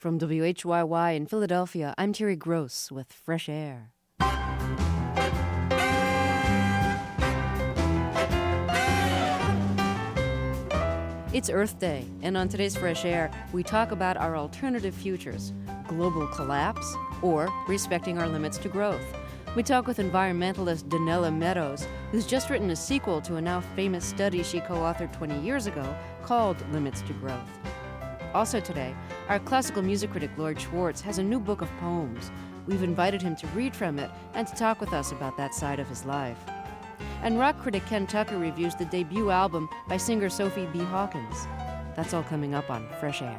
From WHYY in Philadelphia, I'm Terry Gross with Fresh Air. It's Earth Day, and on today's Fresh Air, we talk about our alternative futures, global collapse or respecting our limits to growth. We talk with environmentalist Donella Meadows, who's just written a sequel to a now famous study she co-authored 20 years ago called Limits to Growth. Also today, our classical music critic Lloyd Schwartz has a new book of poems. We've invited him to read from it and to talk with us about that side of his life. And rock critic Ken Tucker reviews the debut album by singer Sophie B. Hawkins. That's all coming up on Fresh Air.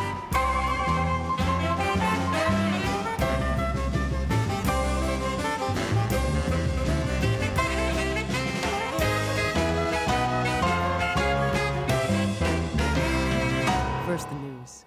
First, the news.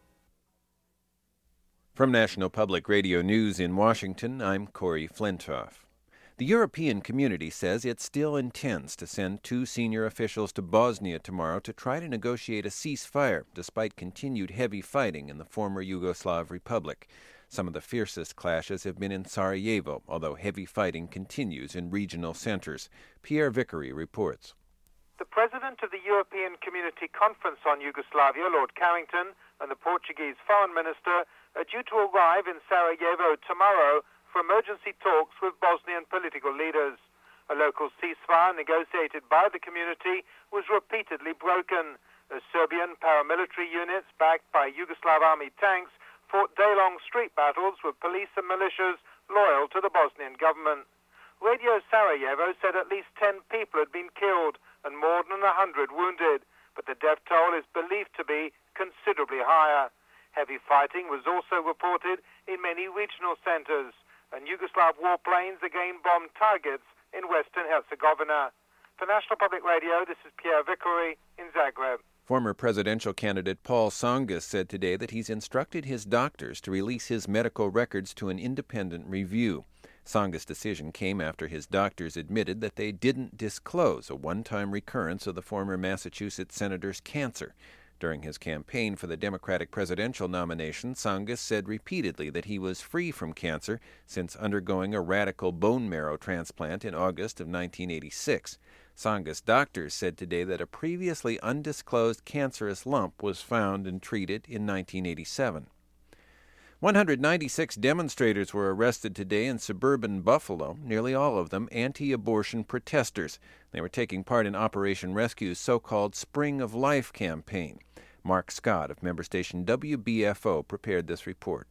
From National Public Radio News in Washington, I'm Corey Flintoff. The European community says it still intends to send 2 senior officials to Bosnia tomorrow to try to negotiate a ceasefire, despite continued heavy fighting in the former Yugoslav Republic. Some of the fiercest clashes have been in Sarajevo, although heavy fighting continues in regional centers. Pierre Vickery reports. The president of the European Community Conference on Yugoslavia, Lord Carrington, and the Portuguese foreign minister are due to arrive in Sarajevo tomorrow for emergency talks with Bosnian political leaders. A local ceasefire negotiated by the community was repeatedly broken, as Serbian paramilitary units backed by Yugoslav army tanks fought day-long street battles with police and militias loyal to the Bosnian government. Radio Sarajevo said at least 10 people had been killed and more than 100 wounded, but the death toll is believed to be considerably higher. Heavy fighting was also reported in many regional centers, and Yugoslav warplanes again bombed targets in western Herzegovina. For National Public Radio, this is Pierre Vickery in Zagreb. Former presidential candidate Paul Tsongas said today that he's instructed his doctors to release his medical records to an independent review. Tsongas' decision came after his doctors admitted that they didn't disclose a one-time recurrence of the former Massachusetts senator's cancer. During his campaign for the Democratic presidential nomination, Tsongas said repeatedly that he was free from cancer since undergoing a radical bone marrow transplant in August of 1986. Tsongas' doctors said today that a previously undisclosed cancerous lump was found and treated in 1987. 196 demonstrators were arrested today in suburban Buffalo, nearly all of them anti-abortion protesters. They were taking part in Operation Rescue's so-called Spring of Life campaign. Mark Scott of member station WBFO prepared this report.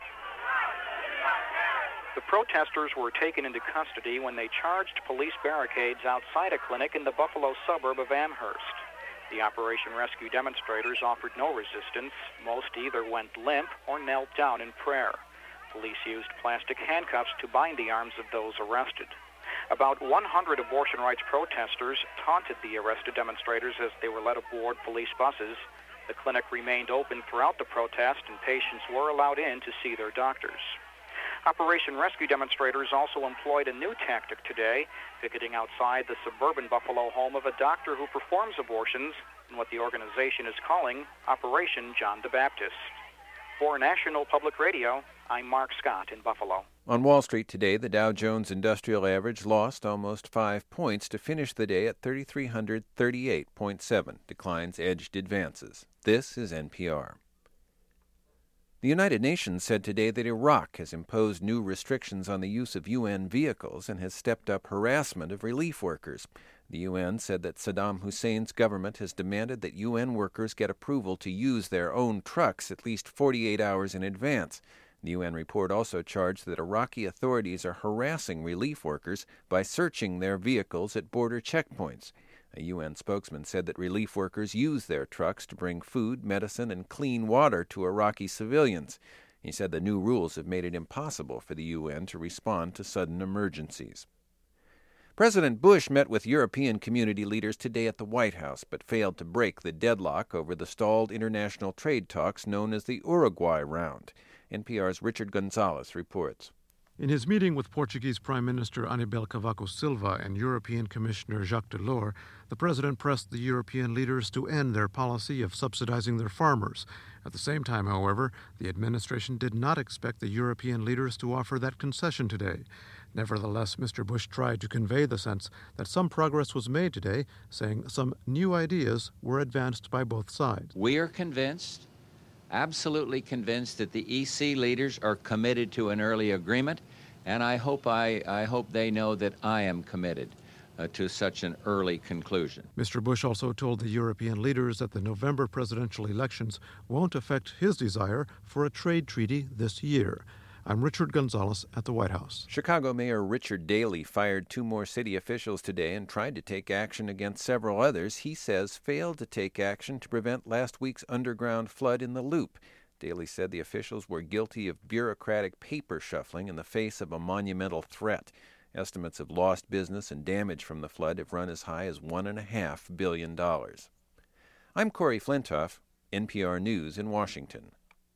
The protesters were taken into custody when they charged police barricades outside a clinic in the Buffalo suburb of Amherst. The Operation Rescue demonstrators offered no resistance. Most either went limp or knelt down in prayer. Police used plastic handcuffs to bind the arms of those arrested. About 100 abortion rights protesters taunted the arrested demonstrators as they were led aboard police buses. The clinic remained open throughout the protest, and patients were allowed in to see their doctors. Operation Rescue demonstrators also employed a new tactic today, picketing outside the suburban Buffalo home of a doctor who performs abortions in what the organization is calling Operation John the Baptist. For National Public Radio, I'm Mark Scott in Buffalo. On Wall Street today, the Dow Jones Industrial Average lost almost 5 points to finish the day at 3,338.7. Declines edged advances. This is NPR. The United Nations said today that Iraq has imposed new restrictions on the use of UN vehicles and has stepped up harassment of relief workers. The UN said that Saddam Hussein's government has demanded that UN workers get approval to use their own trucks at least 48 hours in advance. The UN report also charged that Iraqi authorities are harassing relief workers by searching their vehicles at border checkpoints. A UN spokesman said that relief workers use their trucks to bring food, medicine, and clean water to Iraqi civilians. He said the new rules have made it impossible for the UN to respond to sudden emergencies. President Bush met with European community leaders today at the White House, but failed to break the deadlock over the stalled international trade talks known as the Uruguay Round. NPR's Richard Gonzalez reports. In his meeting with Portuguese Prime Minister Aníbal Cavaco Silva and European Commissioner Jacques Delors, the president pressed the European leaders to end their policy of subsidizing their farmers. At the same time, however, the administration did not expect the European leaders to offer that concession today. Nevertheless, Mr. Bush tried to convey the sense that some progress was made today, saying some new ideas were advanced by both sides. We are convinced, absolutely convinced, that the EC leaders are committed to an early agreement, and I hope they know that I am committed to such an early conclusion. Mr. Bush also told the European leaders that the November presidential elections won't affect his desire for a trade treaty this year. I'm Richard Gonzalez at the White House. Chicago Mayor Richard Daley fired 2 more city officials today and tried to take action against several others he says failed to take action to prevent last week's underground flood in the Loop. Daley said the officials were guilty of bureaucratic paper shuffling in the face of a monumental threat. Estimates of lost business and damage from the flood have run as high as $1.5 billion. I'm Corey Flintoff, NPR News in Washington.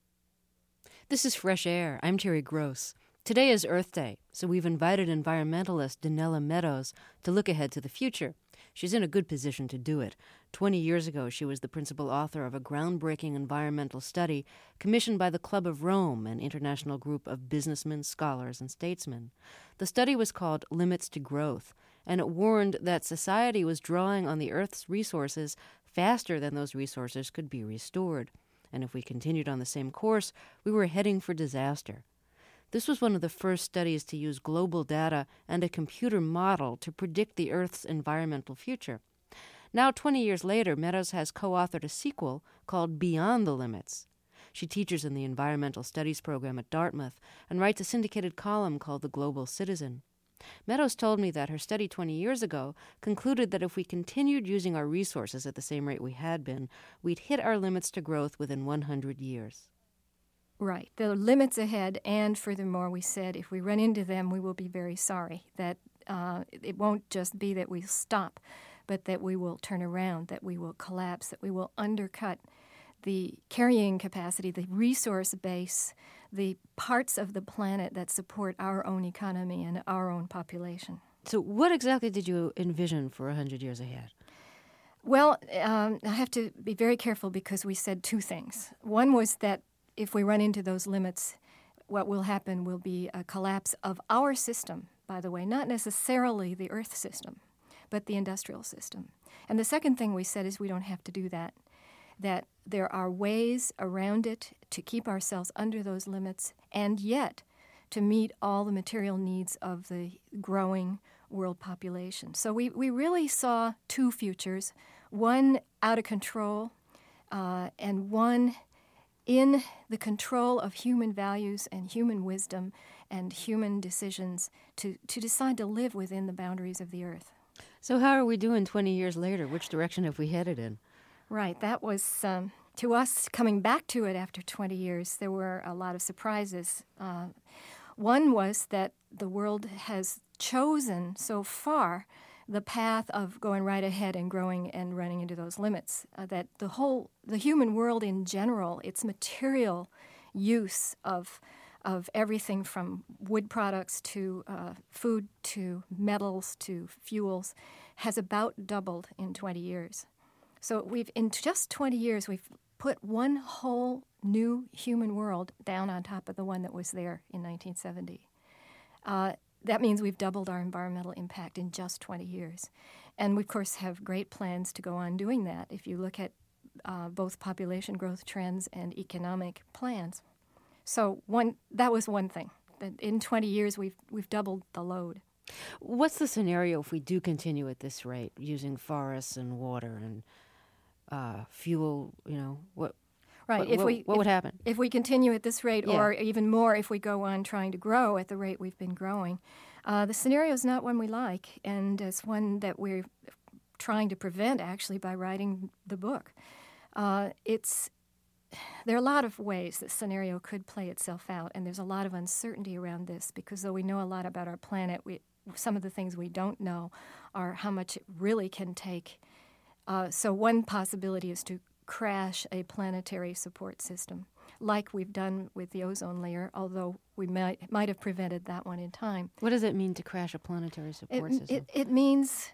This is Fresh Air. I'm Terry Gross. Today is Earth Day, so we've invited environmentalist Donella Meadows to look ahead to the future. She's in a good position to do it. 20 years ago, she was the principal author of a groundbreaking environmental study commissioned by the Club of Rome, an international group of businessmen, scholars, and statesmen. The study was called Limits to Growth, and it warned that society was drawing on the Earth's resources faster than those resources could be restored. And if we continued on the same course, we were heading for disaster. This was one of the first studies to use global data and a computer model to predict the Earth's environmental future. Now, 20 years later, Meadows has co-authored a sequel called Beyond the Limits. She teaches in the Environmental Studies program at Dartmouth and writes a syndicated column called The Global Citizen. Meadows told me that her study 20 years ago concluded that if we continued using our resources at the same rate we had been, we'd hit our limits to growth within 100 years. Right. There are limits ahead, and furthermore, we said if we run into them, we will be very sorry. That it won't just be that we stop, but that we will turn around, that we will collapse, that we will undercut the carrying capacity, the resource base, the parts of the planet that support our own economy and our own population. So what exactly did you envision for 100 years ahead? Well, I have to be very careful because we said 2 things. One was that if we run into those limits, what will happen will be a collapse of our system, by the way, not necessarily the Earth system, but the industrial system. And the second thing we said is we don't have to do that there are ways around it to keep ourselves under those limits and yet to meet all the material needs of the growing world population. So we really saw 2 futures, one out of control and one in the control of human values and human wisdom and human decisions to decide to live within the boundaries of the Earth. So how are we doing 20 years later? Which direction have we headed in? Right. That was, to us, coming back to it after 20 years, there were a lot of surprises. One was that the world has chosen so far the path of going right ahead and growing and running into those limits, that the human world in general, its material use of everything from wood products to food to metals to fuels has about doubled in 20 years. So in just 20 years, we've put one whole new human world down on top of the one that was there in 1970. That means we've doubled our environmental impact in just 20 years. And we, of course, have great plans to go on doing that if you look at both population growth trends and economic plans. So that was one thing. In 20 years, we've doubled the load. What's the scenario if we do continue at this rate, using forests and water and fuel, what would happen? If we continue at this rate, or even more if we go on trying to grow at the rate we've been growing, the scenario is not one we like, and it's one that we're trying to prevent, actually, by writing the book. There are a lot of ways this scenario could play itself out, and there's a lot of uncertainty around this because though we know a lot about our planet, some of the things we don't know are how much it really can take. So one possibility is to crash a planetary support system, like we've done with the ozone layer, although we might have prevented that one in time. What does it mean to crash a planetary support system? It means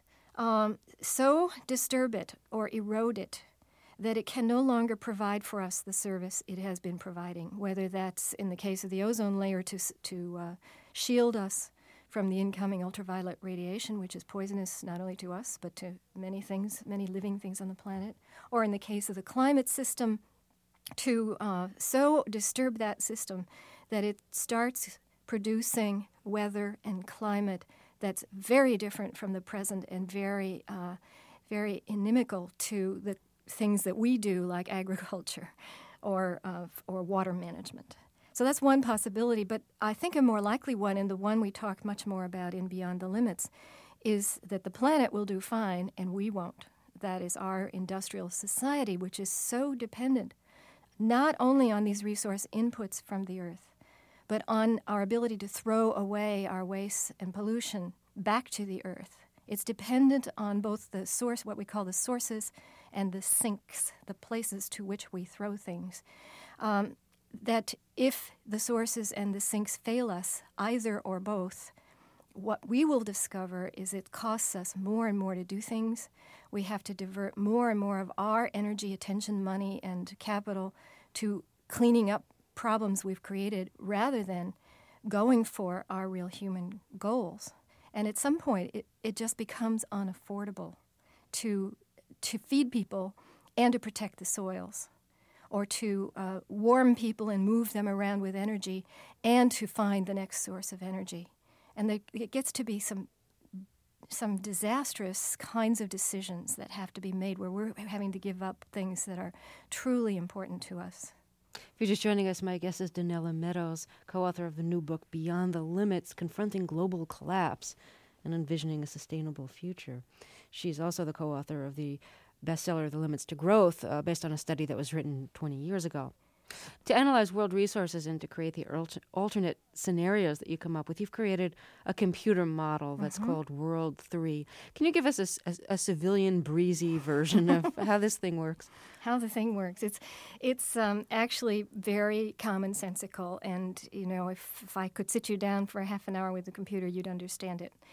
so disturb it or erode it that it can no longer provide for us the service it has been providing, whether that's in the case of the ozone layer to shield us from the incoming ultraviolet radiation, which is poisonous not only to us but to many things, many living things on the planet, or in the case of the climate system, to so disturb that system that it starts producing weather and climate that's very different from the present and very inimical to the things that we do, like agriculture or water management. So that's one possibility, but I think a more likely one, and the one we talk much more about in Beyond the Limits, is that the planet will do fine and we won't. That is our industrial society, which is so dependent not only on these resource inputs from the earth, but on our ability to throw away our waste and pollution back to the earth. It's dependent on both the source, what we call the sources, and the sinks, the places to which we throw things. That if the sources and the sinks fail us, either or both, what we will discover is it costs us more and more to do things. We have to divert more and more of our energy, attention, money, and capital to cleaning up problems we've created rather than going for our real human goals. And at some point, it just becomes unaffordable to feed people and to protect the soils, or to warm people and move them around with energy, and to find the next source of energy. And it gets to be some disastrous kinds of decisions that have to be made where we're having to give up things that are truly important to us. If you're just joining us, my guest is Donella Meadows, co-author of the new book, Beyond the Limits, Confronting Global Collapse and Envisioning a Sustainable Future. She's also the co-author of the bestseller, The Limits to Growth, based on a study that was written 20 years ago. To analyze world resources and to create the alternate scenarios that you come up with, you've created a computer model that's called World 3. Can you give us a civilian, breezy version of how this thing works? How the thing works. It's actually very commonsensical, and if I could sit you down for a half an hour with the computer, you'd understand it.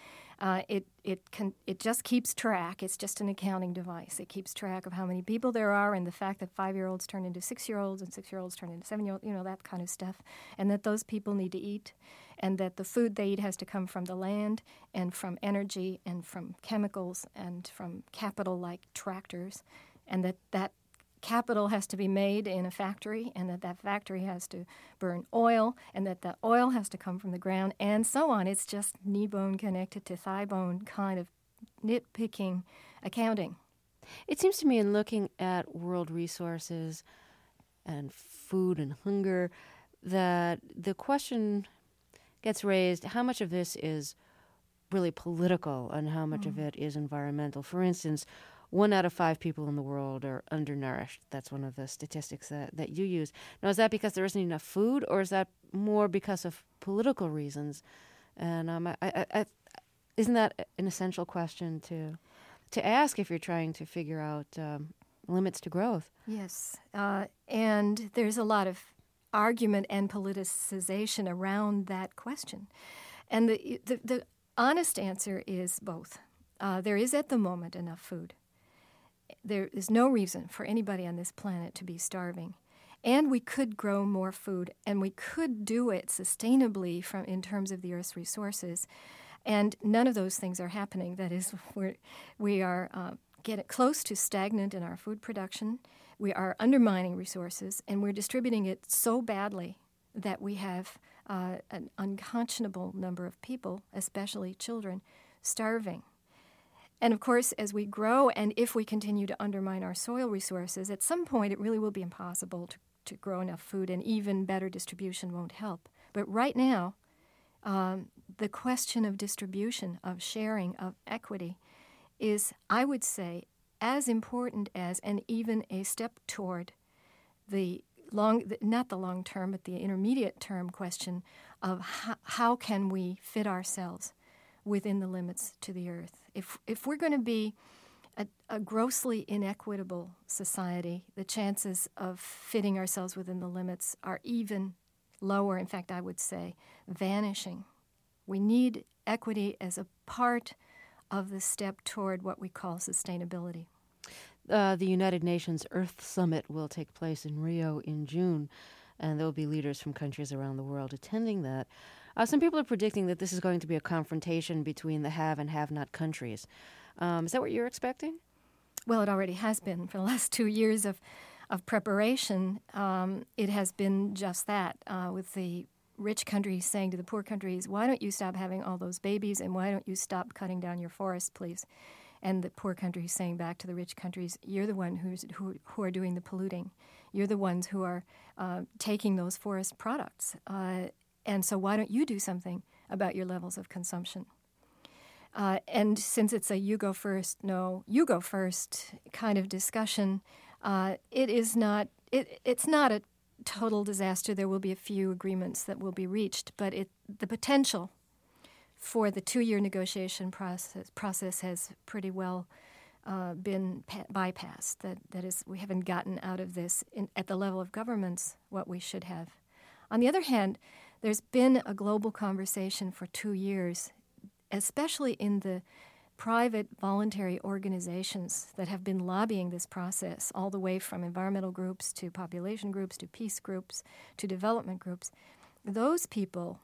It just keeps track. It's just an accounting device. It keeps track of how many people there are, and the fact that 5-year-olds turn into 6-year-olds and 6-year-olds turn into 7-year-olds, that kind of stuff, and that those people need to eat, and that the food they eat has to come from the land and from energy and from chemicals and from capital like tractors, and that capital has to be made in a factory, and that factory has to burn oil, and that oil has to come from the ground, and so on. It's just knee bone connected to thigh bone kind of nitpicking accounting. It seems to me, in looking at world resources and food and hunger, that the question gets raised, how much of this is really political and how much of it is environmental? For instance, 1 out of 5 people in the world are undernourished. That's one of the statistics that you use. Now, is that because there isn't enough food, or is that more because of political reasons? And isn't that an essential question to ask if you're trying to figure out limits to growth? Yes, and there's a lot of argument and politicization around that question. And the honest answer is both. There is at the moment enough food. There is no reason for anybody on this planet to be starving. And we could grow more food, and we could do it sustainably in terms of the Earth's resources. And none of those things are happening. That is, we are getting close to stagnant in our food production. We are undermining resources, and we're distributing it so badly that we have an unconscionable number of people, especially children, starving. And of course, as we grow, and if we continue to undermine our soil resources, at some point it really will be impossible to grow enough food, and even better distribution won't help. But right now, the question of distribution, of sharing, of equity is, I would say, as important as, and even a step toward not the long term, but the intermediate term question of how can we fit ourselves within the limits to the earth. If we're going to be a grossly inequitable society, the chances of fitting ourselves within the limits are even lower. In fact, I would say vanishing. We need equity as a part of the step toward what we call sustainability. The United Nations Earth Summit will take place in Rio in June, and there will be leaders from countries around the world attending that. Some people are predicting that this is going to be a confrontation between the have and have-not countries. Is that what you're expecting? Well, it already has been. For the last 2 years of preparation, it has been just that, with the rich countries saying to the poor countries, why don't you stop having all those babies, and why don't you stop cutting down your forests, please? And the poor countries saying back to the rich countries, you're the one who are doing the polluting. You're the ones who are taking those forest products. And so why don't you do something about your levels of consumption? And since it's a you go first, no, you go first kind of discussion, it's not a total disaster. There will be a few agreements that will be reached, but the potential for the 2-year negotiation process has pretty well been bypassed. That is, we haven't gotten out of this at the level of governments what we should have. On the other hand, there's been a global conversation for 2 years, especially in the private voluntary organizations that have been lobbying this process, all the way from environmental groups to population groups to peace groups to development groups. Those people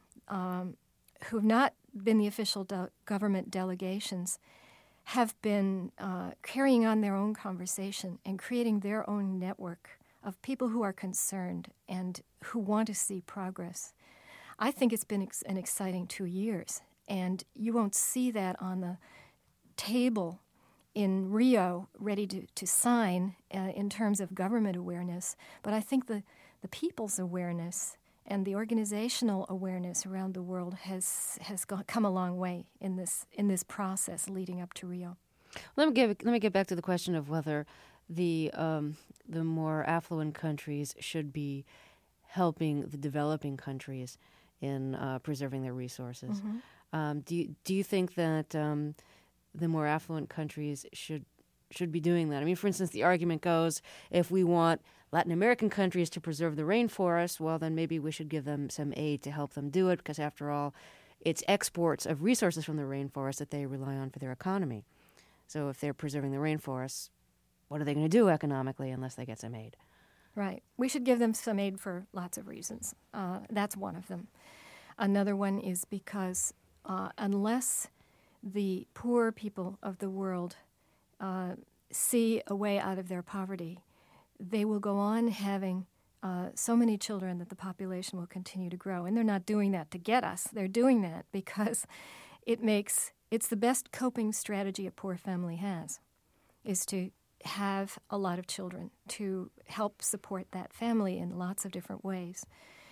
who have not been the official government delegations have been carrying on their own conversation and creating their own network of people who are concerned and who want to see progress. I think it's been an exciting 2 years, and you won't see that on the table in Rio ready to sign in terms of government awareness, but I think the people's awareness and the organizational awareness around the world has come a long way in this process leading up to Rio. Let me get back to the question of whether the more affluent countries should be helping the developing countries in preserving their resources. Mm-hmm. Do you think that the more affluent countries should be doing that? I mean, for instance, the argument goes, if we want Latin American countries to preserve the rainforest, well, then maybe we should give them some aid to help them do it, because after all, it's exports of resources from the rainforest that they rely on for their economy. So if they're preserving the rainforest, what are they going to do economically unless they get some aid? Right. We should give them some aid for lots of reasons. That's one of them. Another one is because unless the poor people of the world see a way out of their poverty, they will go on having so many children that the population will continue to grow. And they're not doing that to get us. They're doing that because it's the best coping strategy a poor family has, is to have a lot of children to help support that family in lots of different ways.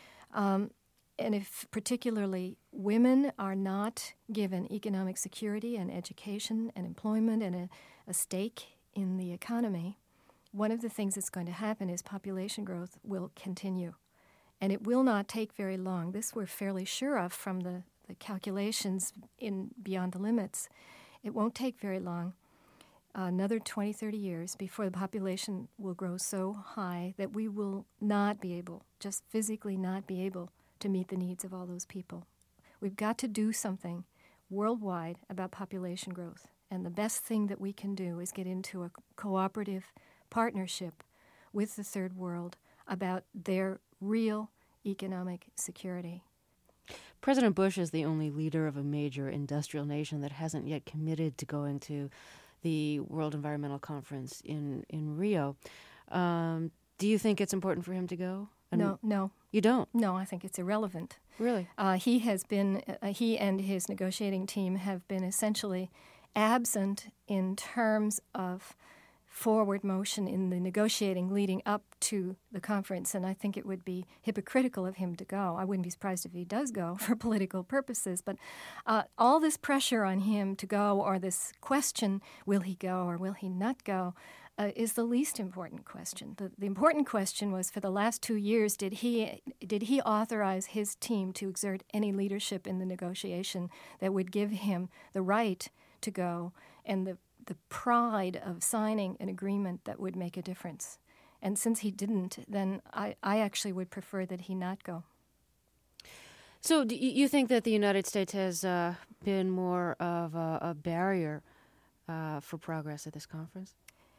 And if particularly women are not given economic security and education and employment and a stake in the economy, one of the things that's going to happen is population growth will continue. And it will not take very long. This we're fairly sure of from the calculations in Beyond the Limits. It won't take very long, another 20, 30 years, before the population will grow so high that we will not be able, just physically not be able, to meet the needs of all those people. We've got to do something worldwide about population growth. And the best thing that we can do is get into a cooperative partnership with the third world about their real economic security. President Bush is the only leader of a major industrial nation that hasn't yet committed to going to the World Environmental Conference in Rio. Do you think it's important for him to go? No. You don't? No, I think it's irrelevant. Really? He and his negotiating team have been essentially absent in terms of forward motion in the negotiating leading up to the conference, and I think it would be hypocritical of him to go. I wouldn't be surprised if he does go for political purposes, but all this pressure on him to go, or this question, will he go or will he not go, is the least important question. The important question was, for the last 2 years, did he authorize his team to exert any leadership in the negotiation that would give him the right to go and the the pride of signing an agreement that would make a difference. And since he didn't, then I actually would prefer that he not go. So do you think that the United States has been more of a barrier for progress at this conference?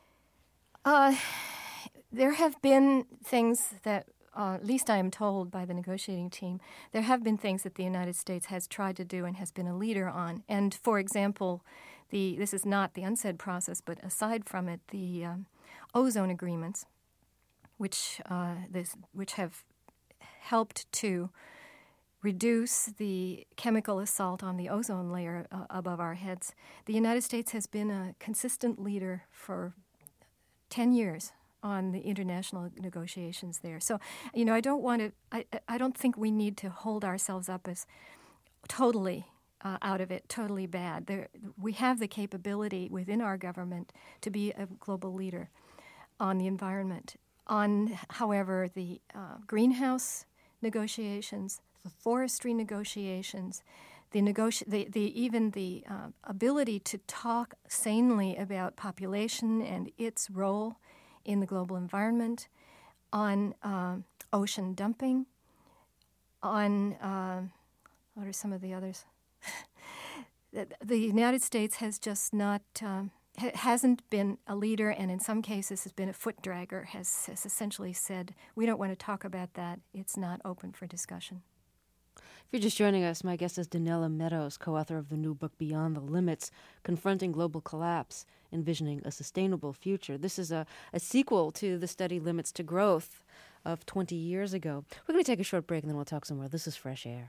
There have been things that, at least I am told by the negotiating team, there have been things that the United States has tried to do and has been a leader on. And, for example, this is not the UNCED process, but aside from it, the ozone agreements, which have helped to reduce the chemical assault on the ozone layer above our heads. The United States has been a consistent leader for 10 years on the international negotiations there. So, I don't want to. I don't think we need to hold ourselves up as totally out of it, totally bad. We have the capability within our government to be a global leader on the environment. On, however, the greenhouse negotiations, the forestry negotiations, even the ability to talk sanely about population and its role in the global environment, on ocean dumping, on what are some of the others? The United States has just not hasn't been a leader, and in some cases has been a foot dragger. Has essentially said, we don't want to talk about that. It's not open for discussion. If you're just joining us, my guest is Donella Meadows, co-author of the new book Beyond the Limits, Confronting Global Collapse, Envisioning a Sustainable Future. This is a sequel to the study Limits to Growth of 20 years ago. We're going to take a short break and then we'll talk some more. This is Fresh Air.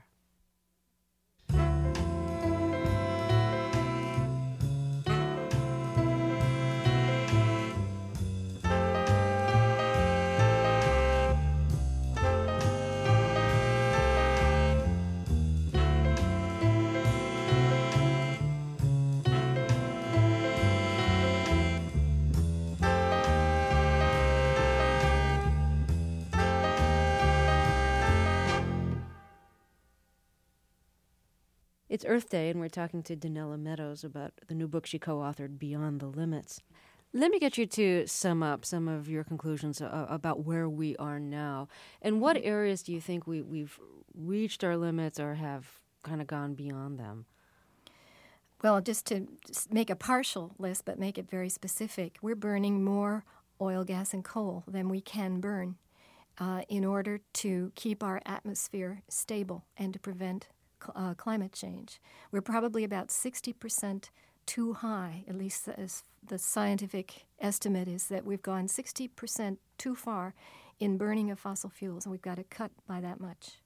It's Earth Day, and we're talking to Donella Meadows about the new book she co-authored, Beyond the Limits. Let me get you to sum up some of your conclusions about where we are now. And what areas do you think we've reached our limits or have kind of gone beyond them? Well, just to make a partial list, but make it very specific, we're burning more oil, gas, and coal than we can burn in order to keep our atmosphere stable and to prevent climate change. We're probably about 60% too high, at least as the scientific estimate is that we've gone 60% too far in burning of fossil fuels, and we've got to cut by that much.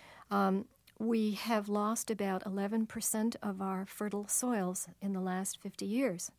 We have lost about 11% of our fertile soils in the last 50 years.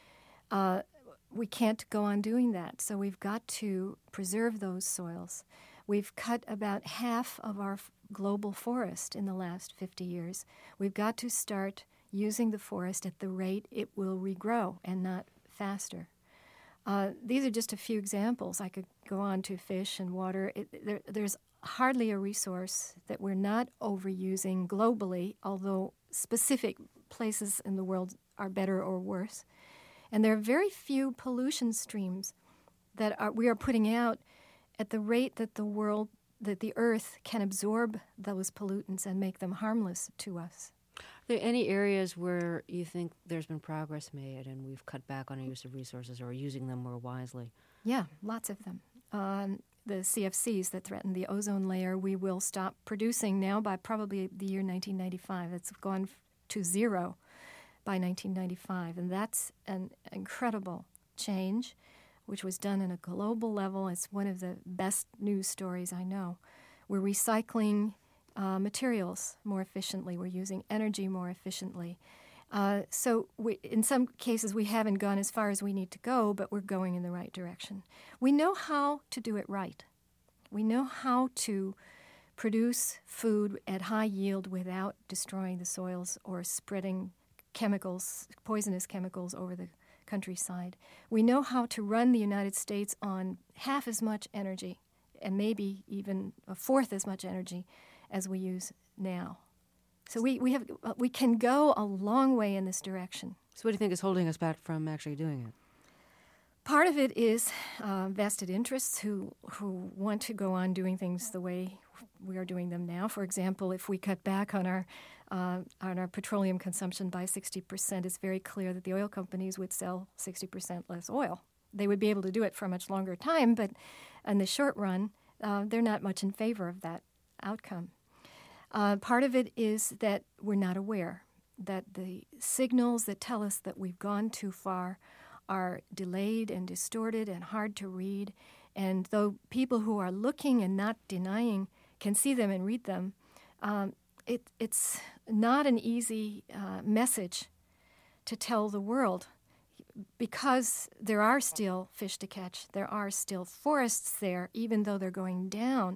We can't go on doing that, so we've got to preserve those soils. We've cut about half of our global forest in the last 50 years. We've got to start using the forest at the rate it will regrow and not faster. These are just a few examples. I could go on to fish and water. There's hardly a resource that we're not overusing globally, although specific places in the world are better or worse. And there are very few pollution streams that we are putting out at the rate that the Earth can absorb those pollutants and make them harmless to us. Are there any areas where you think there's been progress made and we've cut back on our use of resources or are using them more wisely? Yeah, lots of them. The CFCs that threaten the ozone layer, we will stop producing now by probably the year 1995. It's gone to zero by 1995, and that's an incredible change, which was done on a global level. It's one of the best news stories I know. We're recycling materials more efficiently. We're using energy more efficiently. So in some cases, we haven't gone as far as we need to go, but we're going in the right direction. We know how to do it right. We know how to produce food at high yield without destroying the soils or spreading chemicals, poisonous chemicals over the countryside. We know how to run the United States on half as much energy and maybe even a fourth as much energy as we use now. So we can go a long way in this direction. So what do you think is holding us back from actually doing it? Part of it is vested interests who want to go on doing things the way we are doing them now. For example, if we cut back on our petroleum consumption by 60%, it's very clear that the oil companies would sell 60% less oil. They would be able to do it for a much longer time, but in the short run, they're not much in favor of that outcome. Part of it is that we're not aware that the signals that tell us that we've gone too far are delayed and distorted and hard to read. And though people who are looking and not denying can see them and read them, it's not an easy message to tell the world, because there are still fish to catch. There are still forests there, even though they're going down.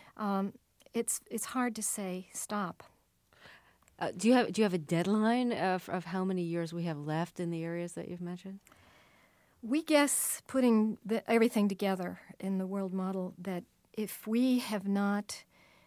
It's hard to say stop. Do you have a deadline of how many years we have left in the areas that you've mentioned? We guess, putting everything together in the world model, that if we have not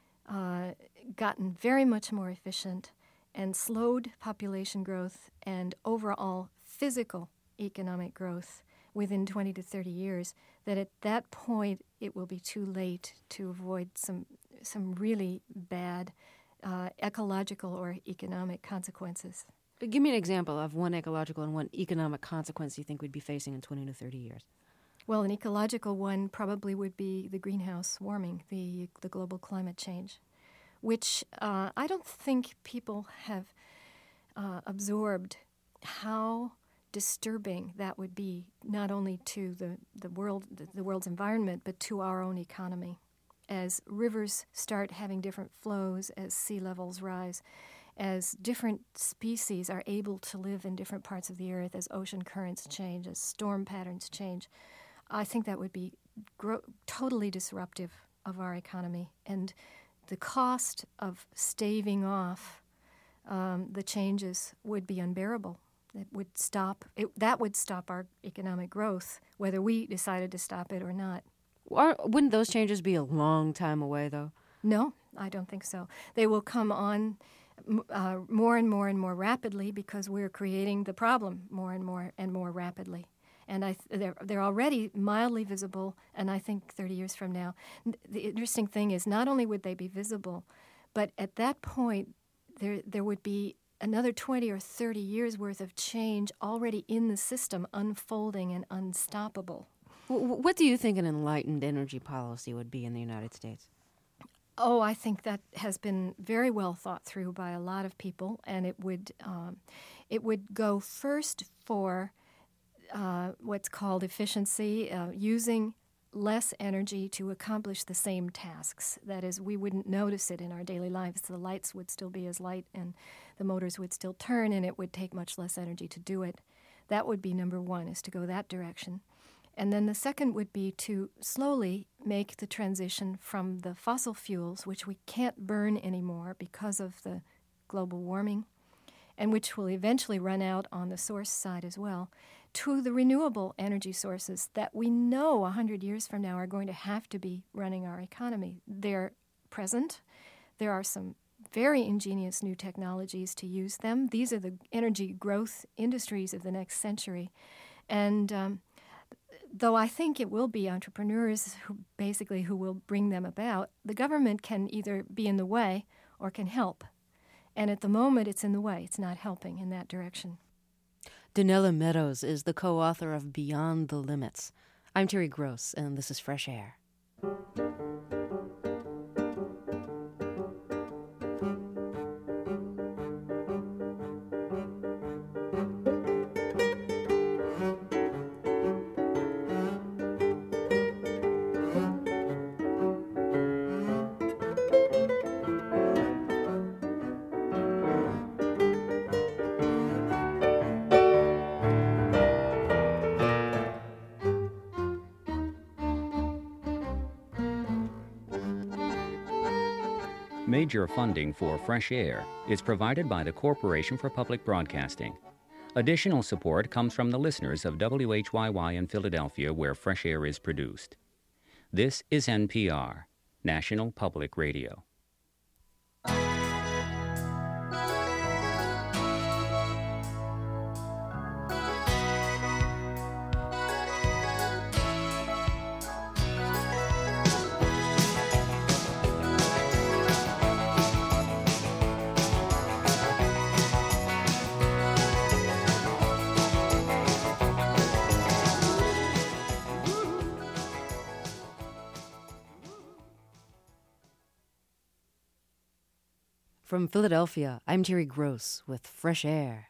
gotten very much more efficient and slowed population growth and overall physical economic growth within 20 to 30 years, that at that point it will be too late to avoid some really bad ecological or economic consequences. Give me an example of one ecological and one economic consequence you think we'd be facing in 20 to 30 years. Well, an ecological one probably would be the greenhouse warming, the global climate change, which I don't think people have absorbed how disturbing that would be, not only to the world's environment, but to our own economy. As rivers start having different flows, as sea levels rise, as different species are able to live in different parts of the earth, as ocean currents change, as storm patterns change, I think that would be totally disruptive of our economy. And the cost of staving off the changes would be unbearable. That would stop our economic growth, whether we decided to stop it or not. Wouldn't those changes be a long time away, though? No, I don't think so. They will come on more and more and more rapidly because we're creating the problem more and more rapidly. And they're already mildly visible, and I think 30 years from now. The interesting thing is not only would they be visible, but at that point there would be another 20 or 30 years worth of change already in the system, unfolding and unstoppable. What do you think an enlightened energy policy would be in the United States? Oh, I think that has been very well thought through by a lot of people, and it would go first for what's called efficiency, using less energy to accomplish the same tasks. That is, we wouldn't notice it in our daily lives. The lights would still be as light, and the motors would still turn, and it would take much less energy to do it. That would be number one, is to go that direction. And then the second would be to slowly make the transition from the fossil fuels, which we can't burn anymore because of the global warming, and which will eventually run out on the source side as well, to the renewable energy sources that we know 100 years from now are going to have to be running our economy. They're present. There are some very ingenious new technologies to use them. These are the energy growth industries of the next century. And though I think it will be entrepreneurs who will bring them about, the government can either be in the way or can help. And at the moment, it's in the way. It's not helping in that direction. Donella Meadows is the co-author of Beyond the Limits. I'm Terry Gross, and this is Fresh Air. Major funding for Fresh Air is provided by the Corporation for Public Broadcasting. Additional support comes from the listeners of WHYY in Philadelphia, where Fresh Air is produced. This is NPR, National Public Radio. From Philadelphia, I'm Terry Gross with Fresh Air.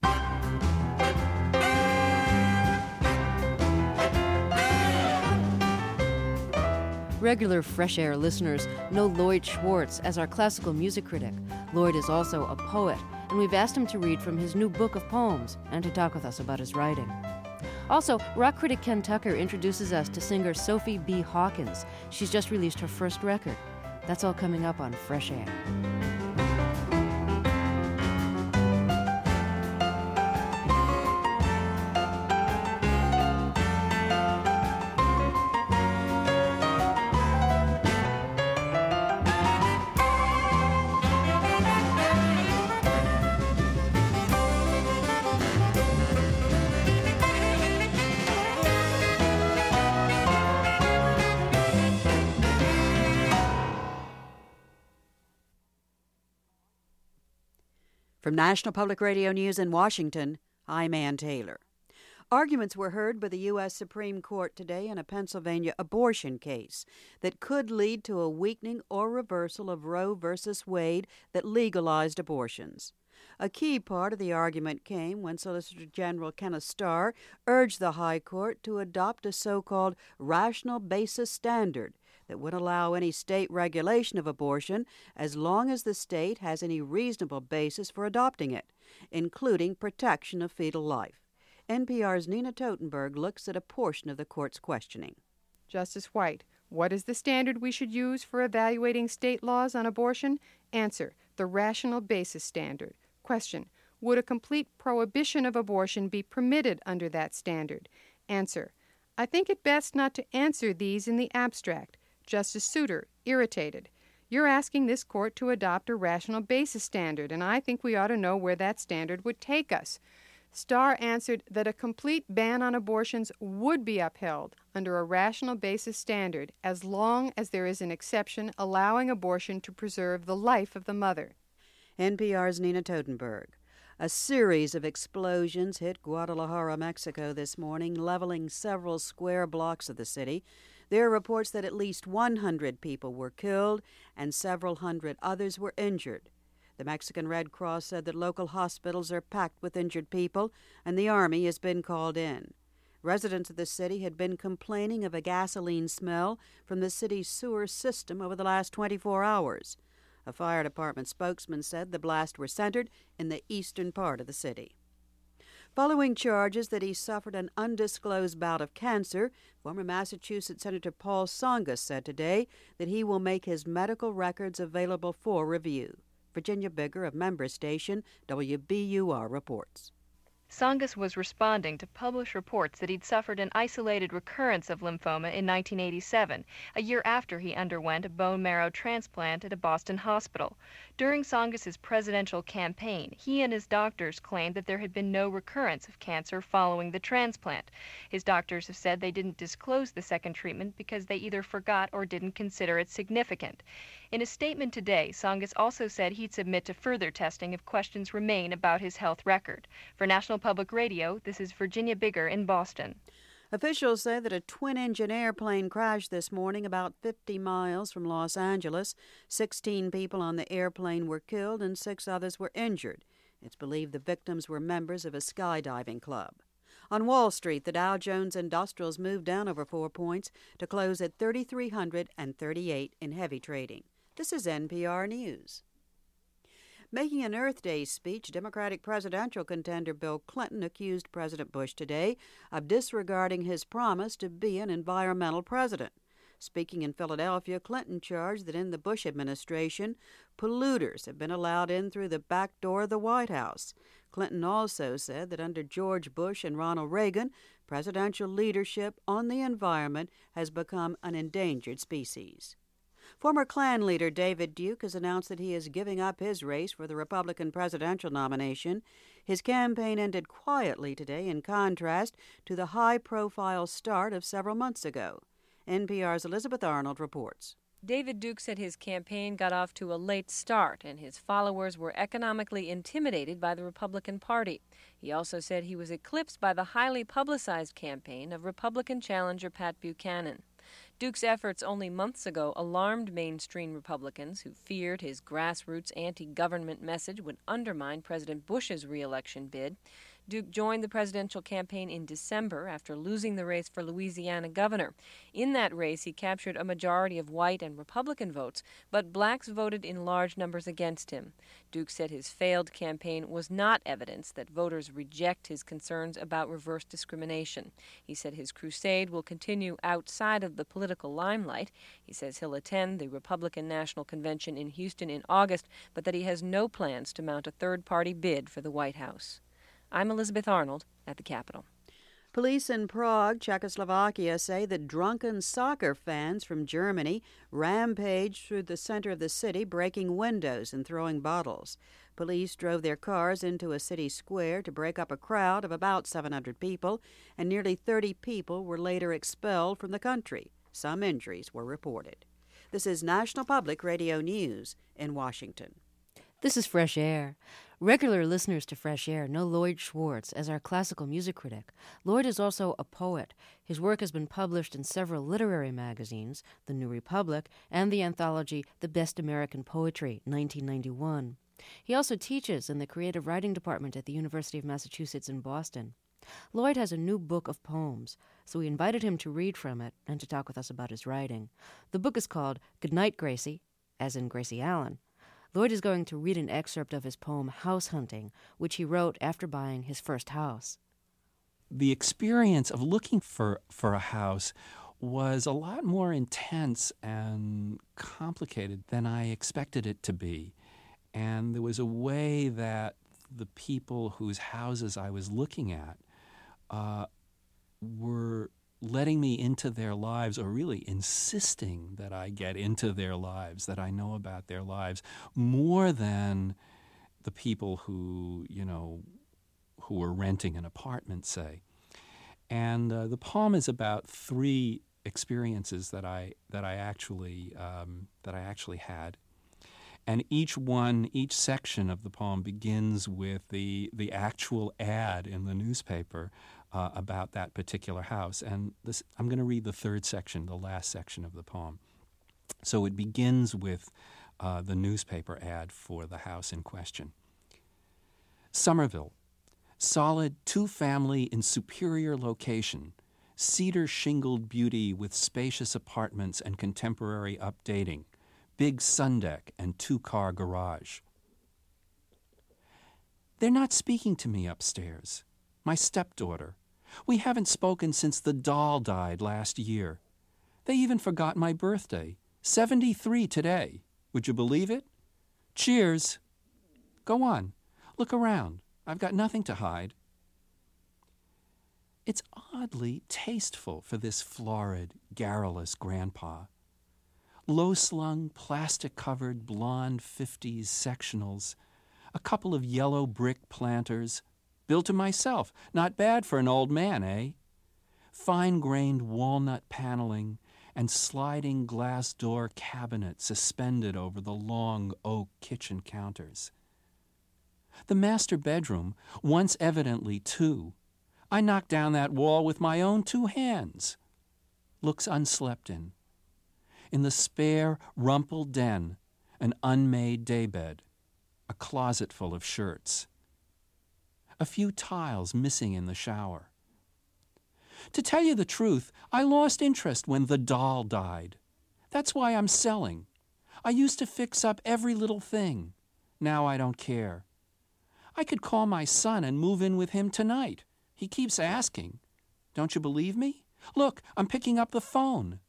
Regular Fresh Air listeners know Lloyd Schwartz as our classical music critic. Lloyd is also a poet, and we've asked him to read from his new book of poems and to talk with us about his writing. Also, rock critic Ken Tucker introduces us to singer Sophie B. Hawkins. She's just released her first record. That's all coming up on Fresh Air. From National Public Radio News in Washington, I'm Ann Taylor. Arguments were heard by the U.S. Supreme Court today in a Pennsylvania abortion case that could lead to a weakening or reversal of Roe v. Wade that legalized abortions. A key part of the argument came when Solicitor General Kenneth Starr urged the High Court to adopt a so-called rational basis standard that would allow any state regulation of abortion as long as the state has any reasonable basis for adopting it, including protection of fetal life. NPR's Nina Totenberg looks at a portion of the court's questioning. Justice White, what is the standard we should use for evaluating state laws on abortion? Answer, the rational basis standard. Question, would a complete prohibition of abortion be permitted under that standard? Answer, I think it best not to answer these in the abstract. Justice Souter, irritated. You're asking this court to adopt a rational basis standard, and I think we ought to know where that standard would take us. Starr answered that a complete ban on abortions would be upheld under a rational basis standard as long as there is an exception allowing abortion to preserve the life of the mother. NPR's Nina Totenberg. A series of explosions hit Guadalajara, Mexico this morning, leveling several square blocks of the city. There are reports that at least 100 people were killed and several hundred others were injured. The Mexican Red Cross said that local hospitals are packed with injured people and the Army has been called in. Residents of the city had been complaining of a gasoline smell from the city's sewer system over the last 24 hours. A fire department spokesman said the blasts were centered in the eastern part of the city. Following charges that he suffered an undisclosed bout of cancer, former Massachusetts Senator Paul Tsongas said today that he will make his medical records available for review. Virginia Bigger of member station WBUR reports. Tsongas was responding to published reports that he'd suffered an isolated recurrence of lymphoma in 1987, a year after he underwent a bone marrow transplant at a Boston hospital. During Tsongas's presidential campaign, he and his doctors claimed that there had been no recurrence of cancer following the transplant. His doctors have said they didn't disclose the second treatment because they either forgot or didn't consider it significant. In a statement today, Tsongas also said he'd submit to further testing if questions remain about his health record. For National Public Radio, this is Virginia Bigger in Boston. Officials say that a twin-engine airplane crashed this morning about 50 miles from Los Angeles. 16 people on the airplane were killed and 6 others were injured. It's believed the victims were members of a skydiving club. On Wall Street, the Dow Jones Industrials moved down over 4 points to close at 3,338 in heavy trading. This is NPR News. Making an Earth Day speech, Democratic presidential contender Bill Clinton accused President Bush today of disregarding his promise to be an environmental president. Speaking in Philadelphia, Clinton charged that in the Bush administration, polluters have been allowed in through the back door of the White House. Clinton also said that under George Bush and Ronald Reagan, presidential leadership on the environment has become an endangered species. Former Klan leader David Duke has announced that he is giving up his race for the Republican presidential nomination. His campaign ended quietly today in contrast to the high-profile start of several months ago. NPR's Elizabeth Arnold reports. David Duke said his campaign got off to a late start and his followers were economically intimidated by the Republican Party. He also said he was eclipsed by the highly publicized campaign of Republican challenger Pat Buchanan. Duke's efforts only months ago alarmed mainstream Republicans who feared his grassroots anti-government message would undermine President Bush's re-election bid. Duke joined the presidential campaign in December after losing the race for Louisiana governor. In that race, he captured a majority of white and Republican votes, but blacks voted in large numbers against him. Duke said his failed campaign was not evidence that voters reject his concerns about reverse discrimination. He said his crusade will continue outside of the political limelight. He says he'll attend the Republican National Convention in Houston in August, but that he has no plans to mount a third-party bid for the White House. I'm Elizabeth Arnold at the Capitol. Police in Prague, Czechoslovakia, say that drunken soccer fans from Germany rampaged through the center of the city, breaking windows and throwing bottles. Police drove their cars into a city square to break up a crowd of about 700 people, and nearly 30 people were later expelled from the country. Some injuries were reported. This is National Public Radio News in Washington. This is Fresh Air. Regular listeners to Fresh Air know Lloyd Schwartz as our classical music critic. Lloyd is also a poet. His work has been published in several literary magazines, The New Republic and the anthology The Best American Poetry, 1991. He also teaches in the creative writing department at the University of Massachusetts in Boston. Lloyd has a new book of poems, so we invited him to read from it and to talk with us about his writing. The book is called Goodnight, Gracie, as in Gracie Allen. Lloyd is going to read an excerpt of his poem House Hunting, which he wrote after buying his first house. The experience of looking for a house was a lot more intense and complicated than I expected it to be. And there was a way that the people whose houses I was looking at were letting me into their lives, or really insisting that I get into their lives, that I know about their lives, more than the people who were renting an apartment, say. And the poem is about three experiences that I actually had. And each section of the poem begins with the actual ad in the newspaper about that particular house. And I'm going to read the third section, the last section of the poem. So it begins with the newspaper ad for the house in question. Somerville, solid two-family in superior location, cedar-shingled beauty with spacious apartments and contemporary updating, big sun deck and two-car garage. They're not speaking to me upstairs. My stepdaughter. We haven't spoken since the doll died last year. They even forgot my birthday, 73 today. Would you believe it? Cheers. Go on. Look around. I've got nothing to hide. It's oddly tasteful for this florid, garrulous grandpa. Low-slung, plastic-covered, blonde 50s sectionals, a couple of yellow brick planters, built to myself. Not bad for an old man, eh? Fine-grained walnut paneling and sliding glass door cabinet suspended over the long oak kitchen counters. The master bedroom, once evidently two. I knocked down that wall with my own two hands. Looks unslept in. In the spare, rumpled den, an unmade daybed, a closet full of shirts. A few tiles missing in the shower. To tell you the truth, I lost interest when the doll died. That's why I'm selling. I used to fix up every little thing. Now I don't care. I could call my son and move in with him tonight. He keeps asking. Don't you believe me? Look, I'm picking up the phone.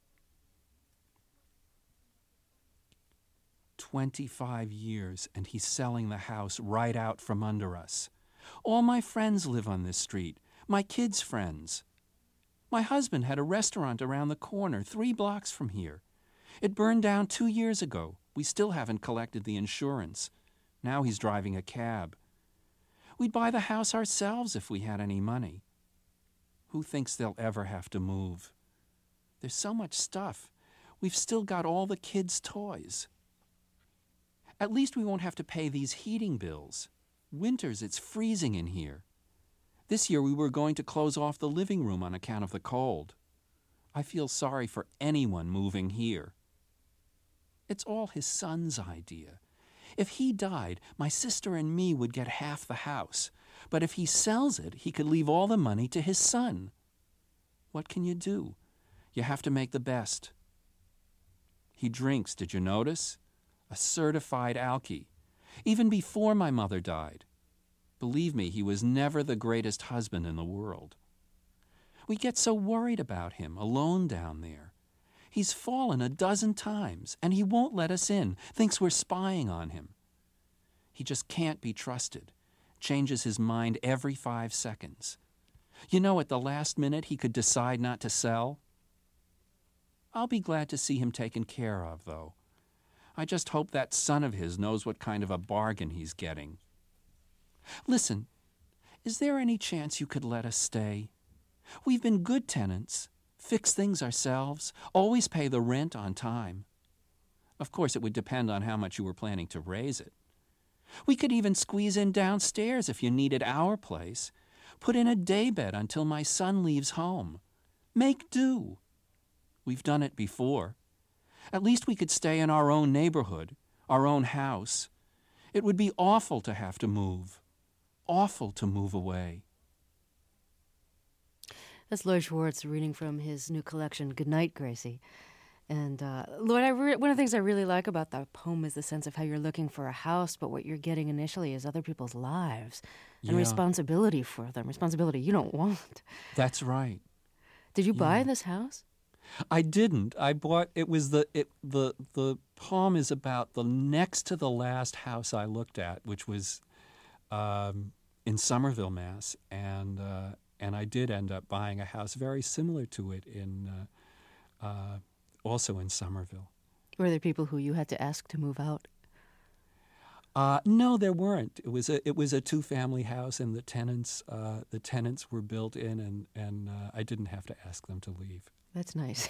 25 years, and he's selling the house right out from under us. All my friends live on this street, my kids' friends. My husband had a restaurant around the corner, 3 blocks from here. It burned down 2 years ago. We still haven't collected the insurance. Now he's driving a cab. We'd buy the house ourselves if we had any money. Who thinks they'll ever have to move? There's so much stuff. We've still got all the kids' toys. At least we won't have to pay these heating bills. Winters, it's freezing in here. This year we were going to close off the living room on account of the cold. I feel sorry for anyone moving here. It's all his son's idea. If he died, my sister and me would get half the house. But if he sells it, he could leave all the money to his son. What can you do? You have to make the best. He drinks, did you notice? A certified alkie. Even before my mother died. Believe me, he was never the greatest husband in the world. We get so worried about him, alone down there. He's fallen a dozen times, and he won't let us in, thinks we're spying on him. He just can't be trusted. Changes his mind every 5 seconds. You know, at the last minute, he could decide not to sell. I'll be glad to see him taken care of, though. I just hope that son of his knows what kind of a bargain he's getting. Listen, is there any chance you could let us stay? We've been good tenants, fix things ourselves, always pay the rent on time. Of course, it would depend on how much you were planning to raise it. We could even squeeze in downstairs if you needed our place. Put in a daybed until my son leaves home. Make do. We've done it before. At least we could stay in our own neighborhood, our own house. It would be awful to have to move. Awful to move away. That's Lloyd Schwartz reading from his new collection, Good Night, Gracie. And Lloyd, one of the things I really like about that poem is the sense of how you're looking for a house, but what you're getting initially is other people's lives and responsibility for them, responsibility you don't want. That's right. Did you buy this house? I didn't. I bought. It was the poem is about the next to the last house I looked at, which was in Somerville, Mass, and I did end up buying a house very similar to it in also in Somerville. Were there people who you had to ask to move out? No, there weren't. It was a 2-family house, and the tenants were built in, and I didn't have to ask them to leave. That's nice.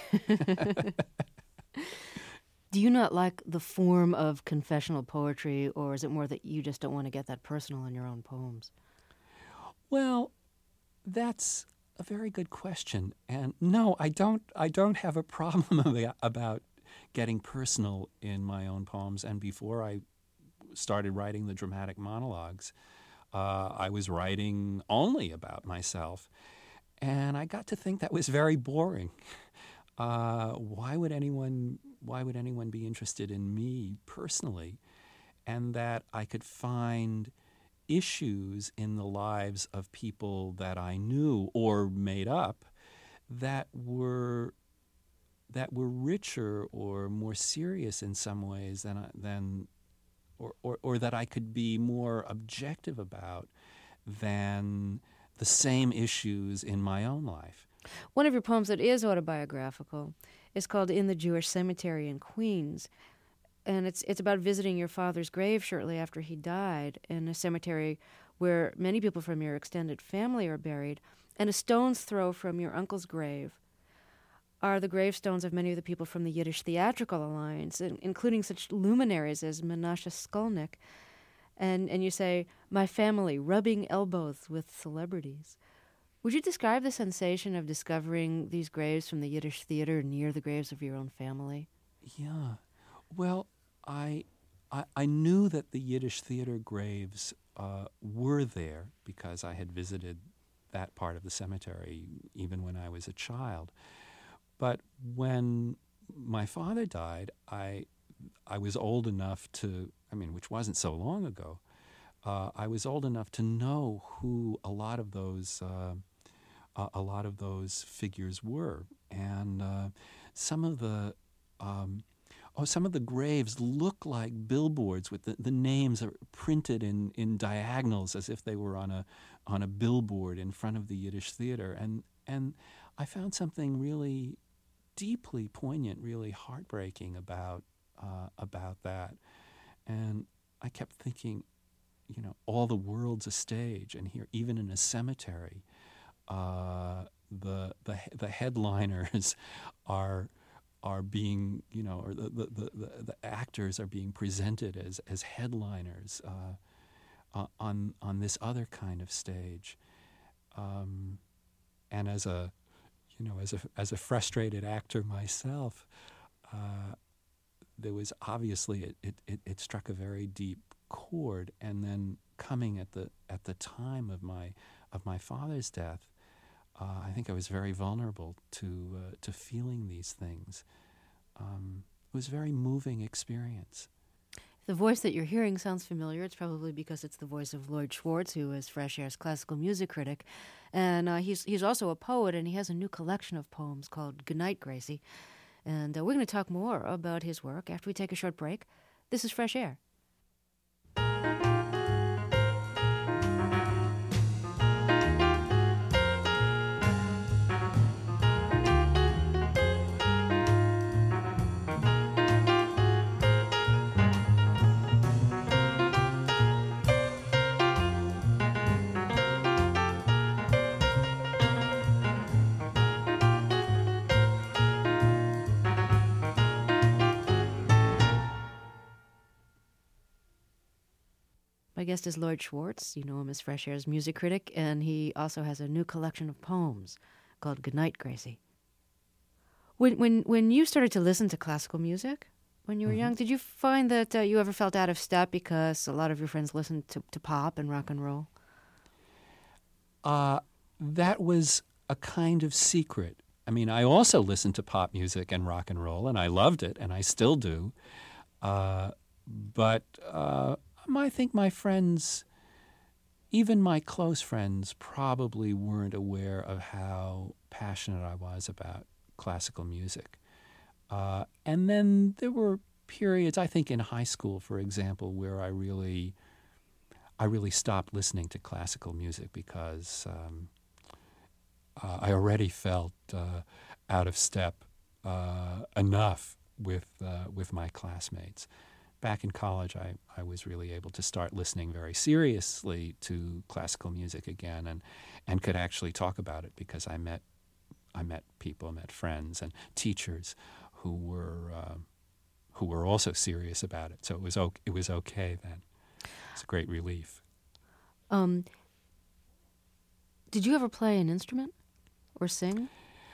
Do you not like the form of confessional poetry, or is it more that you just don't want to get that personal in your own poems? Well, that's a very good question. And no, I don't have a problem about getting personal in my own poems. And before I started writing the dramatic monologues, I was writing only about myself. And I got to think that was very boring. Why would anyone be interested in me personally? And that I could find issues in the lives of people that I knew or made up that were richer or more serious in some ways than that I could be more objective about than the same issues in my own life. One of your poems that is autobiographical is called In the Jewish Cemetery in Queens. And it's about visiting your father's grave shortly after he died in a cemetery where many people from your extended family are buried. And a stone's throw from your uncle's grave are the gravestones of many of the people from the Yiddish Theatrical Alliance, including such luminaries as Menashe Skolnick. And you say, my family rubbing elbows with celebrities. Would you describe the sensation of discovering these graves from the Yiddish theater near the graves of your own family? Yeah. Well, I knew that the Yiddish theater graves were there because I had visited that part of the cemetery even when I was a child. But when my father died, I was old enough to, which wasn't so long ago, I was old enough to know who a lot of those figures were, and some of the graves look like billboards with the names are printed in diagonals as if they were on a billboard in front of the Yiddish theater, and I found something really deeply poignant, really heartbreaking about that. And I kept thinking, all the world's a stage, and here, even in a cemetery, the headliners are being, or the actors are being presented as headliners on this other kind of stage, and as a as a frustrated actor myself, there was obviously it struck a very deep chord, and then coming at the time of my father's death, I think I was very vulnerable to feeling these things. It was a very moving experience. The voice that you're hearing sounds familiar. It's probably because it's the voice of Lloyd Schwartz, who is Fresh Air's classical music critic. And he's also a poet, and he has a new collection of poems called Goodnight, Gracie. And we're going to talk more about his work after we take a short break. This is Fresh Air. My guest is Lloyd Schwartz. You know him as Fresh Air's music critic, and he also has a new collection of poems called Goodnight, Gracie. When you started to listen to classical music when you were young, did you find that you ever felt out of step because a lot of your friends listened to pop and rock and roll? That was a kind of secret. I mean, I also listened to pop music and rock and roll, and I loved it, and I still do. But I think my friends, even my close friends, probably weren't aware of how passionate I was about classical music. And then there were periods, I think in high school, for example, where I really stopped listening to classical music because I already felt out of step enough with my classmates. Back in college, I was really able to start listening very seriously to classical music again, and could actually talk about it because I met people, met friends and teachers who were also serious about it. So it was okay then. It's a great relief. Did you ever play an instrument or sing?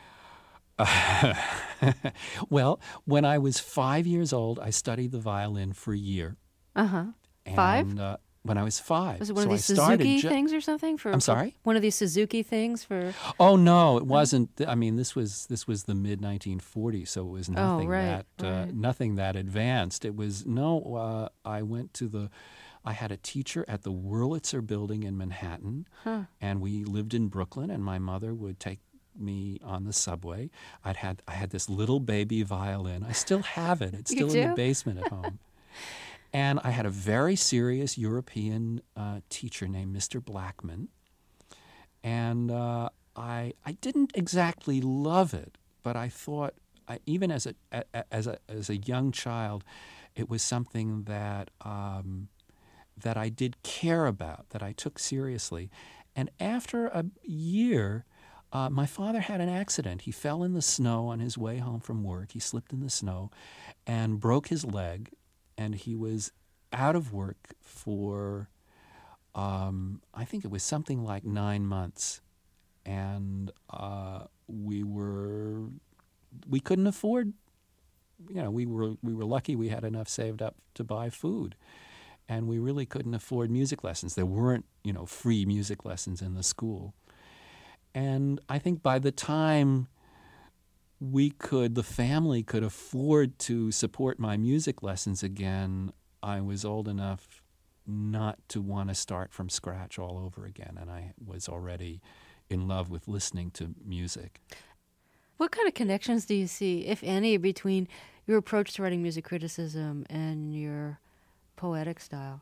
Well, when I was 5 years old, I studied the violin for a year. Uh-huh. And, 5? When I was 5. Was it one of these Suzuki things or something? I'm sorry? One of these Suzuki things for... Oh, no, it wasn't. I mean, this was the mid-1940s, so it was nothing nothing that advanced. It was, I went to I had a teacher at the Wurlitzer Building in Manhattan, and we lived in Brooklyn, and my mother would take me on the subway. I had this little baby violin. I still have it. It's still in the basement at home. And I had a very serious European teacher named Mr. Blackman. And I didn't exactly love it, but I thought, even as a young child, it was something that I did care about, that I took seriously. And after a year, my father had an accident. He fell in the snow on his way home from work. He slipped in the snow and broke his leg, and he was out of work for, I think it was something like 9 months. And we couldn't afford, we were lucky we had enough saved up to buy food. And we really couldn't afford music lessons. There weren't, free music lessons in the school. And I think by the time the family could afford to support my music lessons again, I was old enough not to want to start from scratch all over again. And I was already in love with listening to music. What kind of connections do you see, if any, between your approach to writing music criticism and your poetic style?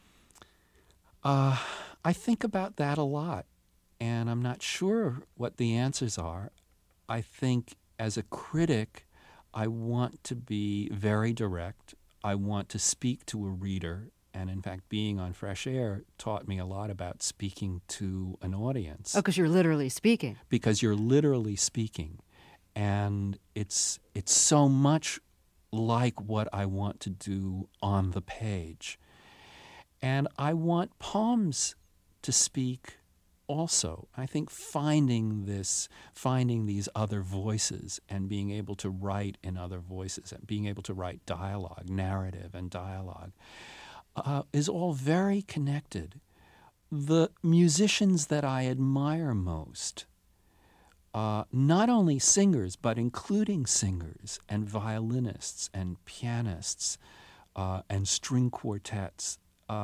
I think about that a lot. And I'm not sure what the answers are. I think as a critic, I want to be very direct. I want to speak to a reader. And in fact, being on Fresh Air taught me a lot about speaking to an audience. Oh, because you're literally speaking. Because you're literally speaking. And it's so much like what I want to do on the page. And I want poems to speak also, I think finding these other voices and being able to write in other voices and being able to write dialogue, narrative and dialogue, is all very connected. The musicians that I admire most, not only singers, but including singers and violinists and pianists and string quartets,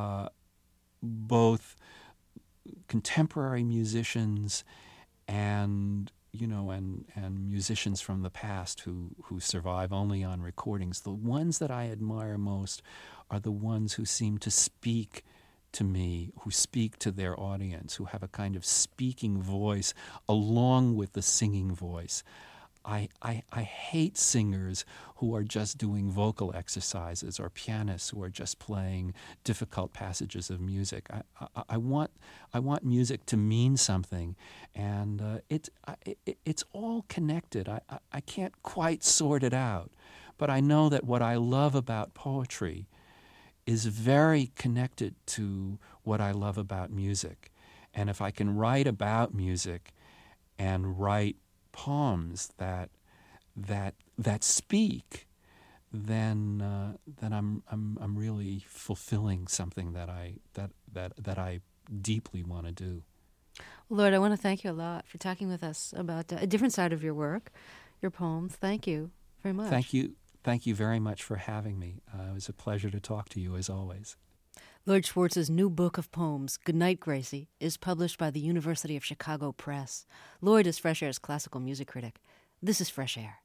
both contemporary musicians and musicians from the past who survive only on recordings. The ones that I admire most are the ones who seem to speak to me, who speak to their audience, who have a kind of speaking voice along with the singing voice. I hate singers who are just doing vocal exercises or pianists who are just playing difficult passages of music. I want music to mean something, and it's all connected. I can't quite sort it out, but I know that what I love about poetry is very connected to what I love about music. And if I can write about music and write poems that speak, then I'm really fulfilling something that I deeply want to do. Lord, I want to thank you a lot for talking with us about a different side of your work, your poems. Thank you very much. Thank you very much for having me. It was a pleasure to talk to you as always. Lloyd Schwartz's new book of poems, Goodnight, Gracie, is published by the University of Chicago Press. Lloyd is Fresh Air's classical music critic. This is Fresh Air.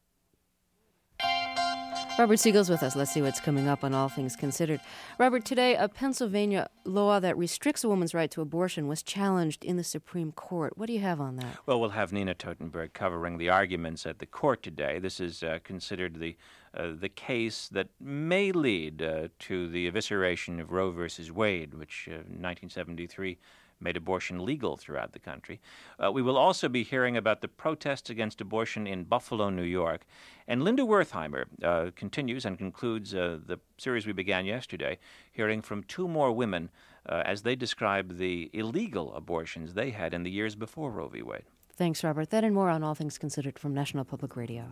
Robert Siegel's with us. Let's see what's coming up on All Things Considered. Robert, today a Pennsylvania law that restricts a woman's right to abortion was challenged in the Supreme Court. What do you have on that? Well, we'll have Nina Totenberg covering the arguments at the court today. This is considered the case that may lead to the evisceration of Roe v. Wade, which in 1973 made abortion legal throughout the country. We will also be hearing about the protests against abortion in Buffalo, New York. And Linda Wertheimer continues and concludes the series we began yesterday, hearing from two more women as they describe the illegal abortions they had in the years before Roe v. Wade. Thanks, Robert. That and more on All Things Considered from National Public Radio.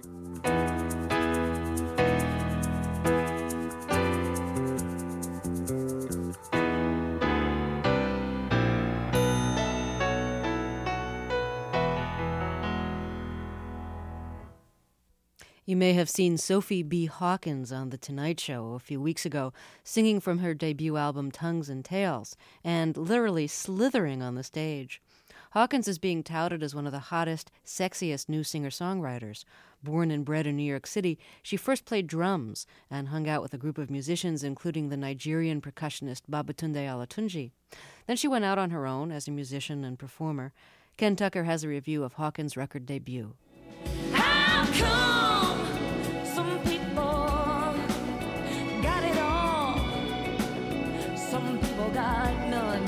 You may have seen Sophie B. Hawkins on The Tonight Show a few weeks ago, singing from her debut album Tongues and Tails, and literally slithering on the stage. Hawkins is being touted as one of the hottest, sexiest new singer-songwriters. Born and bred in New York City, she first played drums and hung out with a group of musicians, including the Nigerian percussionist Babatunde Olatunji. Then she went out on her own as a musician and performer. Ken Tucker has a review of Hawkins' record debut. How come some people got it all, some people got none?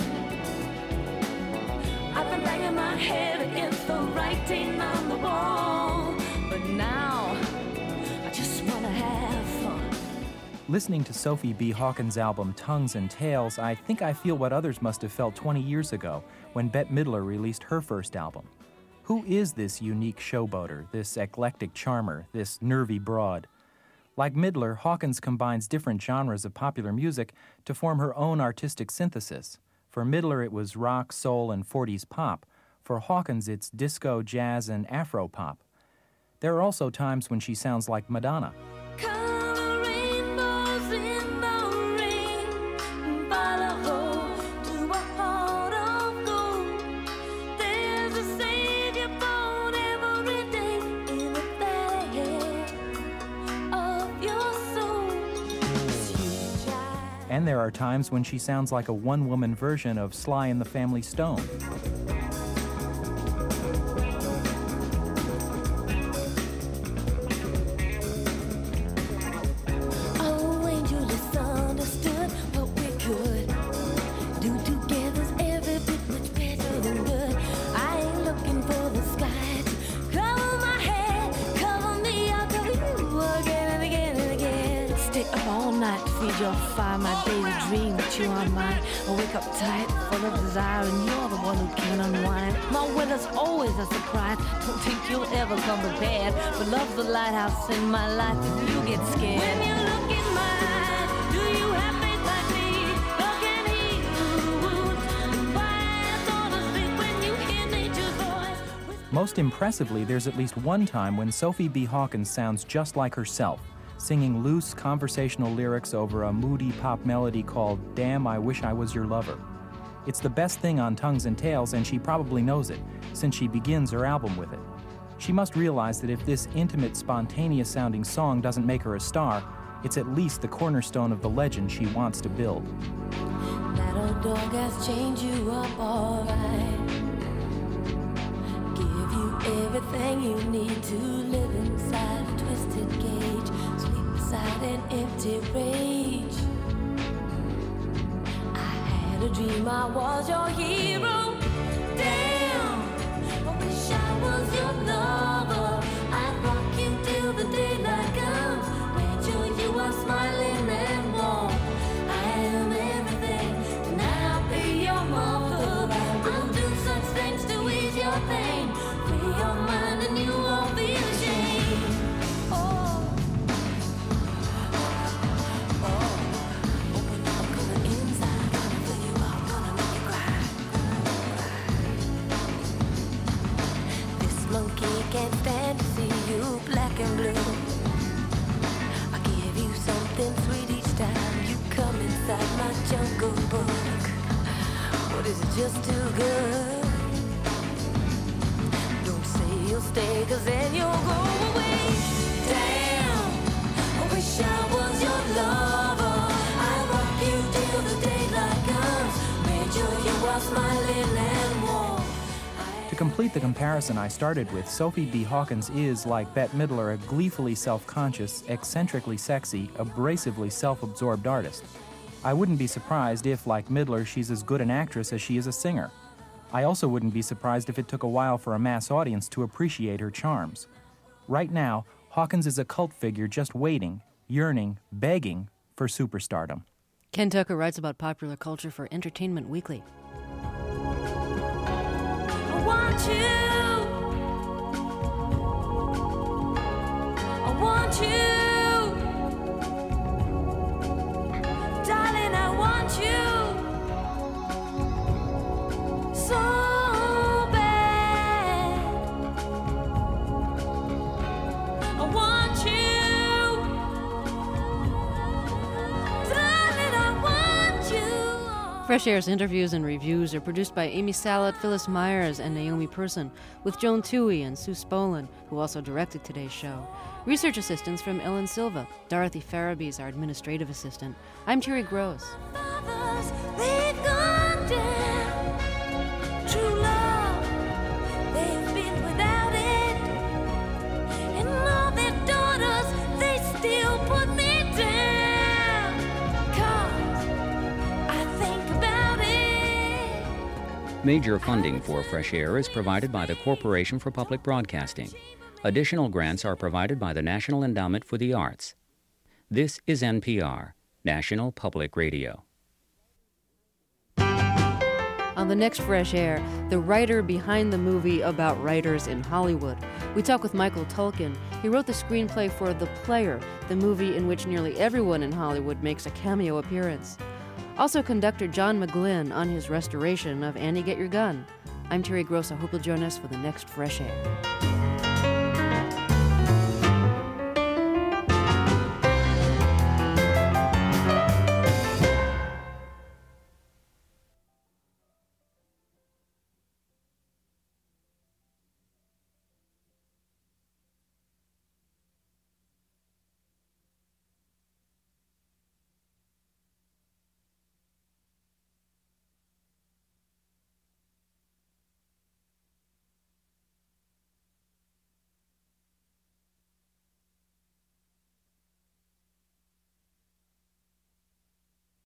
I've been banging my head against the writing on the wall, but now I just want to have fun. Listening to Sophie B. Hawkins' album Tongues and Tails, I think I feel what others must have felt 20 years ago when Bette Midler released her first album. Who is this unique showboater, this eclectic charmer, this nervy broad? Like Midler, Hawkins combines different genres of popular music to form her own artistic synthesis. For Midler, it was rock, soul, and 40s pop. For Hawkins, it's disco, jazz, and Afro pop. There are also times when she sounds like Madonna. And there are times when she sounds like a one-woman version of Sly and the Family Stone. Oh, angel, it's understood what we could do together's every bit much better than good. I ain't looking for the sky to cover my head, cover me, I'll cover you again and again and again. Stay up all night to feed your fire, my daily dream with you on mine. I wake up tight, full of desire, and you're the one who can unwind. My weather's always a surprise. Don't think you'll ever come prepared, but love's the lighthouse in my life if you get scared. When you look in my eyes, do you have faith like me? Love can heal the wounds and fight all the sleep when you hear nature's voice. Most impressively, there's at least one time when Sophie B. Hawkins sounds just like herself, singing loose conversational lyrics over a moody pop melody called Damn, I Wish I Was Your Lover. It's the best thing on Tongues and Tails, and she probably knows it, since she begins her album with it. She must realize that if this intimate, spontaneous-sounding song doesn't make her a star, it's at least the cornerstone of the legend she wants to build. That old dog has changed you up all right. Give you everything you need to live inside a twisted cage. Sleep beside an empty rage. I had a dream I was your hero. Damn, I wish I was your lover. I'd rock you till the daylight comes. Made sure you are smiling and warm. I am everything, and I'll be your mother. I'll do such things to ease your pain. Free your mind and you won't feel ashamed. Oh, open up, gonna inside, gonna fill you up, gonna make you cry. This monkey can't stand to see you black and blue. I give you something sweet each time you come inside my jungle book. What is it, just too good? Don't say you'll stay, cause then you'll go away. Damn, I wish I was your lover. I rock you till the daylight comes. Made sure you are smiling and warm. To complete the comparison I started with, Sophie B. Hawkins is, like Bette Midler, a gleefully self-conscious, eccentrically sexy, abrasively self-absorbed artist. I wouldn't be surprised if, like Midler, she's as good an actress as she is a singer. I also wouldn't be surprised if it took a while for a mass audience to appreciate her charms. Right now, Hawkins is a cult figure just waiting, yearning, begging for superstardom. Ken Tucker writes about popular culture for Entertainment Weekly. I want you. I want you. Darling, I want you. So bad. I want you. Darling, I want you. Fresh Air's interviews and reviews are produced by Amy Salat, Phyllis Myers, and Naomi Person, with Joan Toohey and Sue Spolin, who also directed today's show. Research assistance from Ellen Silva. Dorothy Farabee is our administrative assistant. I'm Terry Gross. Fathers, they've gone down. True love, they've been without it. And all their daughters, they still put me down. 'Cause I think about it. Major funding for Fresh Air is provided by the Corporation for Public Broadcasting. Additional grants are provided by the National Endowment for the Arts. This is NPR, National Public Radio. On the next Fresh Air, the writer behind the movie about writers in Hollywood. We talk with Michael Tolkin. He wrote the screenplay for The Player, the movie in which nearly everyone in Hollywood makes a cameo appearance. Also conductor John McGlynn on his restoration of Annie Get Your Gun. I'm Terry Gross. I hope you'll join us for the next Fresh Air.